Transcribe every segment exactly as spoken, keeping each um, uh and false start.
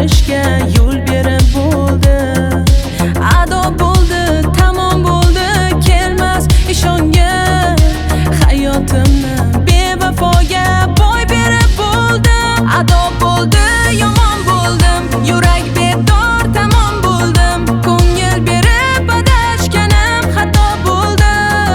yashashga yo'l berib bo'ldi. Ado bo'ldi, tamom bo'ldi, kelmas ishonga. Hayotimni bevafoga boy berib bo'ldi. Ado bo'ldi, yomon bo'ldim, yurak bedor tamom bo'ldim. Ko'ngil berib adashganim xato bo'ldi.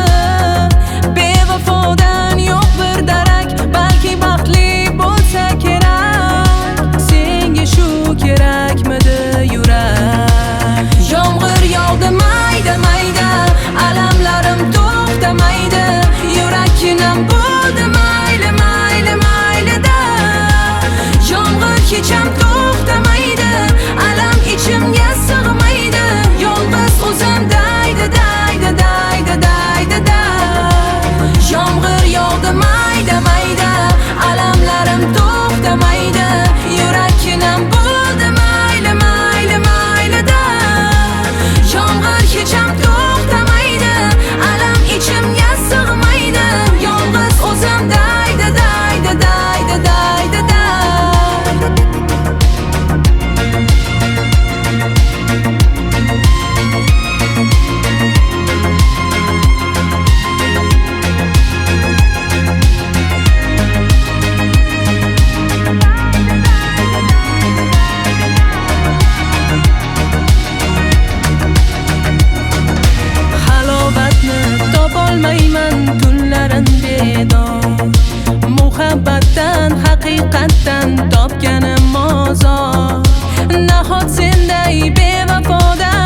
Bevafodan yo'q bir darak, balki baxtli bo'lsa kerak. Senga shu kerakmidi yurak? Yomg'ir yog'di mayda mayda, alamlarim to'xtamaydi. Yurakkinam bo'ldi mayli mayli maylida. Yomg'ir kecham to'xtamaydi, alam ichimga sig'maydi. Yolg'iz o'zim daydi daydi daydi daydi da. Yomg'ir yog'di mayda mayda, alamlarim to'xtamaydi. Yurakkinam bo'ldi mayli mayli maylida. Yomg'ir kecham to'xtamaydi, alam ichimga sig'maydi. Yolg'iz o'zim daydi daydi daydi daydi da. Halovatni topolmayman tunlarim bedor. Muhabbatdan, haqiqatdan topganim ozor. Nahot senday bevafodan